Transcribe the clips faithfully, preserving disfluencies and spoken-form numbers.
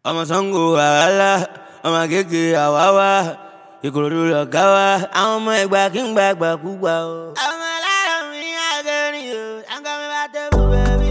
Ọmọ Ṣàngó wàhálà, ọmọ Agége àwáwá, Ìkòròdú lọ̀gá wa, àwọn ọmọ Ẹ̀gbá kí ń gba àgbàkúgbà o. Ọmọ aláàrọ̀ mi àgẹ́rin o, àǹkọ́ mi bá tẹ́bù bẹ́bí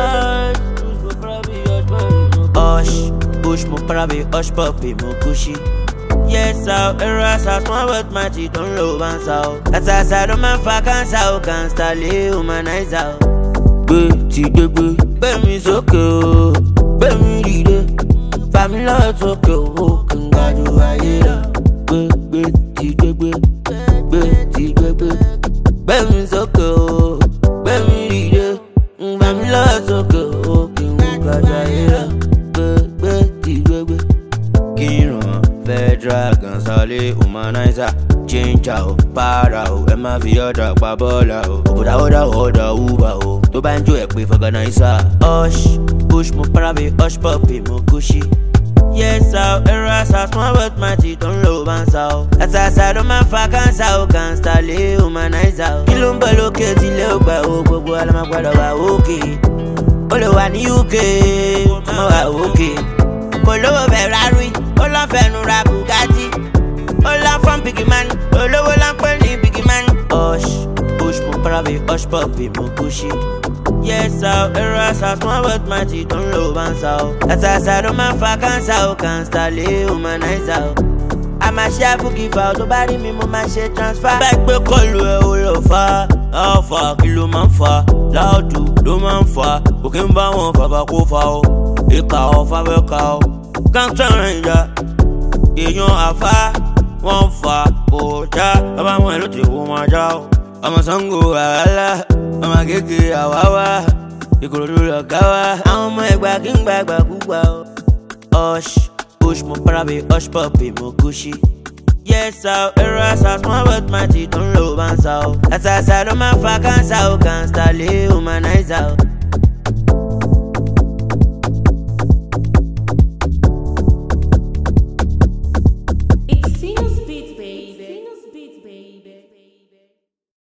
o. Hush, push mo prabi, hush puppy mo cushy. Yes, how errors are small but mighty don't love and so. That's a side of my fucking so can't start humanize out. Gbé ti gbégbé, gbé mi sókè o, gbé mi dìde. Family love sókè o, kí n ga jù ayé lọ. Gbé gbé ti gbégbé, gbé ti gbégbé. Gbé mi sókè o, gbé mi dìde. Family love sókè o, kí n ga jù ayé lọ. Gbé gbé ti gbégbé. Kí n ràn Federal Gonzale humanizer. Change o, para o, ẹ má fi ọ̀dà pa bọ́ọ̀là o. Òbòdà ọ̀dà ọ̀dà Uber o, tó bá ń jó ẹ̀ pé fọ̀gànáísà. Hush, push mo parabe, hush puppy mo Gucci. Yes, how errors are small but mighty don't love and so. That's a side of my fucking so can't start humanizer. Kí ló ń bọ̀ lókè tí ilé ò gbà o, gbogbo alámọ̀ gbọ́dọ̀ wà òkè. Ó lè wà ní U K, ọmọ wà òkè. Kò lówó Ferrari, ó lọ́ fẹnu ra Bugatti. All I'm from biggie man, all over I'm plenty biggie man. Hush, push mo parabe, hush puppy mo Gucci. Yes, how errors are small but mighty don't love and so. That's a side of my fucking so can't start humanize out. I'm a chef who give out, nobody me mo ma ṣe transfer. Back pé kọlu ẹ o lọ fa, alpha kí ló máa ń fa, láòdù ló máa ń fa, kò kí n bá wọn bàbá kó fa o, ìka ọ̀ fábẹ́ ka o, gangster ranger, èèyàn àfa. Wọ́n fa kò já, bàbá wọn ló ti wò wọn já o. Ọmọ Ṣàngó wàhálà, ọmọ Agége àwáwá, Ìkòròdú lọ̀gá wa, àwọn ọmọ Ẹ̀gbá kí ń gba àgbàkúgbà o. Hush, push mo parabe, hush puppy mo Gucci. Yes, how errors are small but mighty don't love and so. That's a side of my fucking so can't start humanize out.